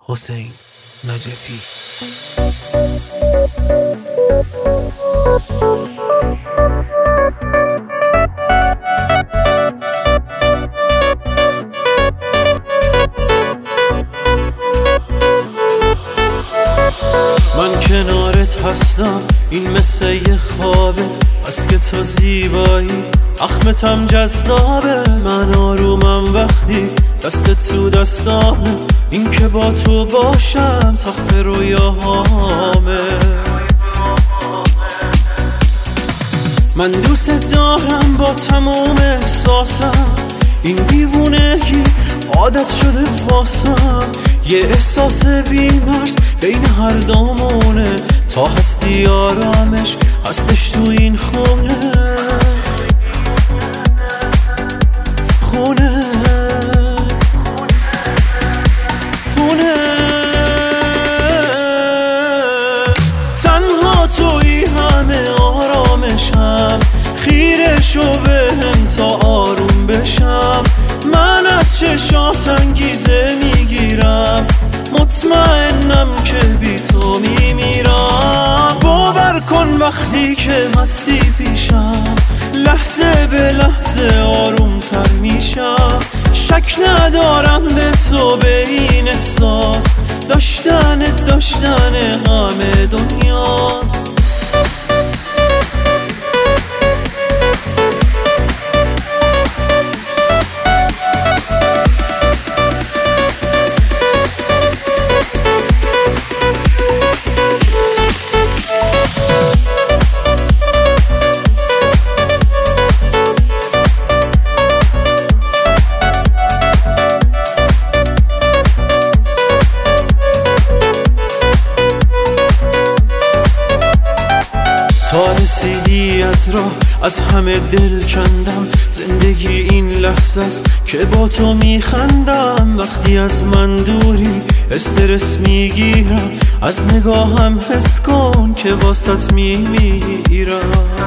حسین نجفی. من کنارت هستم، این مثل یه خوابه، بس که تو زیبایی اخمتم جذابه. من آرومم وقتی دست تو دستامه، این که با تو باشم سقف رویاهامه. من دوست دارم با تموم احساسم، این دیوونگی عادت شده واسم. یه احساس بی‌مرز بین هر دامونه، تا هستی آرامش هستش تو این خونه. خونه خونه تنها تویی همه آرامشم، خیره شو بهم تا آروم بشم. من از چشات انگیزه میگیرم، مطمئنم که بی تو میمیرم. باور کن وقتی که هستی پیشم، لحظه به لحظه آروم تر میشم. شک ندارم به تو، به این احساس داشتن همه دنیاست. تا رسیدی از راه از همه دل کندم، زندگی این لحظه است که با تو میخندم. وقتی از من دوری استرس میگیرم، از نگاهم حس کن که واسط میمیرم.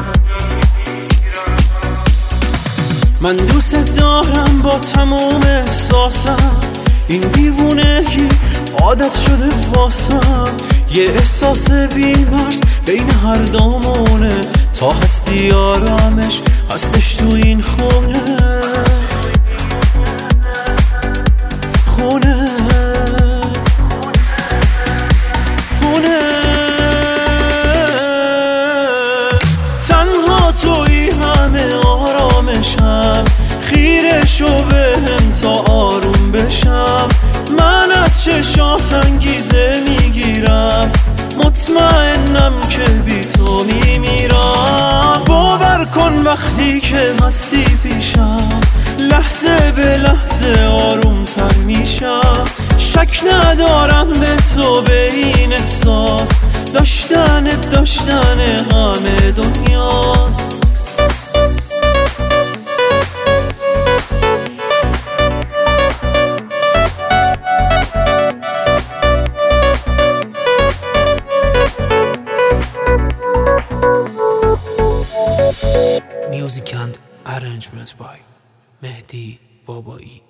من دوست دارم با تموم احساسم، این دیوونگی عادت شده واسم. یه احساس بی‌مرز بین هر دامونه، تا هستی آرامش هستش تو این خونه. خونه خونه تنها تویی همه آرامشم، خیره شو بهم تا آروم بشم. من از چشات انگیزه میگیرم، مطمئنم که بی تو میمیرم. باور کن وقتی که هستی پیشم، لحظه به لحظه آروم تر میشم. شک ندارم به تو، به این احساس داشتن همه دنیاست. Music and arrangement by Mehdi Babai.